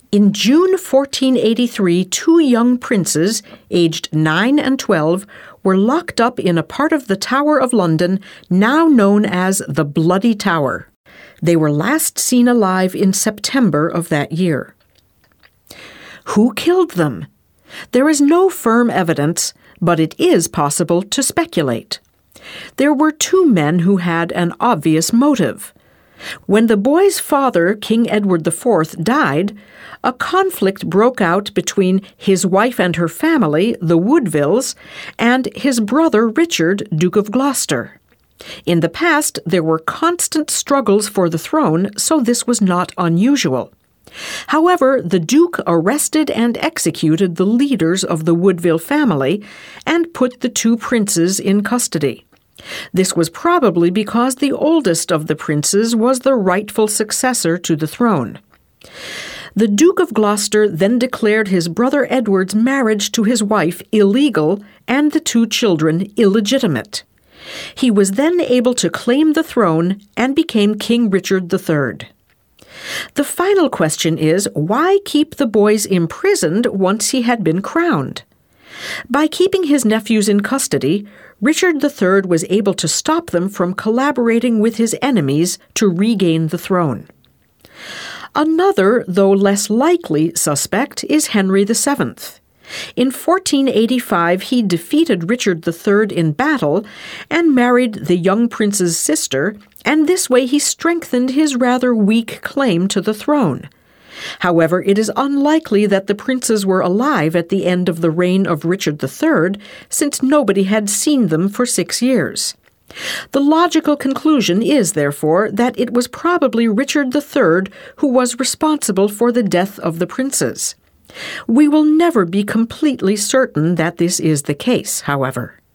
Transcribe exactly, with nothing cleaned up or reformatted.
In June fourteen eighty-three, two young princes, aged nine and twelve, were locked up in a part of the Tower of London now known as the Bloody Tower. They were last seen alive in September of that year. Who killed them? There is no firm evidence, but it is possible to speculate. There were two men who had an obvious motive. When the boy's father, King Edward the Fourth, died, a conflict broke out between his wife and her family, the Woodvilles, and his brother Richard, Duke of Gloucester. In the past, there were constant struggles for the throne, so this was not unusual. However, the Duke arrested and executed the leaders of the Woodville family and put the two princes in custody. This was probably because the oldest of the princes was the rightful successor to the throne. The Duke of Gloucester then declared his brother Edward's marriage to his wife illegal and the two children illegitimate. He was then able to claim the throne and became King Richard the Third. The final question is, why keep the boys imprisoned once he had been crowned? By keeping his nephews in custody, Richard the Third was able to stop them from collaborating with his enemies to regain the throne. Another, though less likely, suspect is Henry the Seventh. In fourteen eighty-five, he defeated Richard the Third in battle and married the young prince's sister, and this way he strengthened his rather weak claim to the throne. However, it is unlikely that the princes were alive at the end of the reign of Richard the Third, since nobody had seen them for six years. The logical conclusion is, therefore, that it was probably Richard the Third who was responsible for the death of the princes. We will never be completely certain that this is the case, however.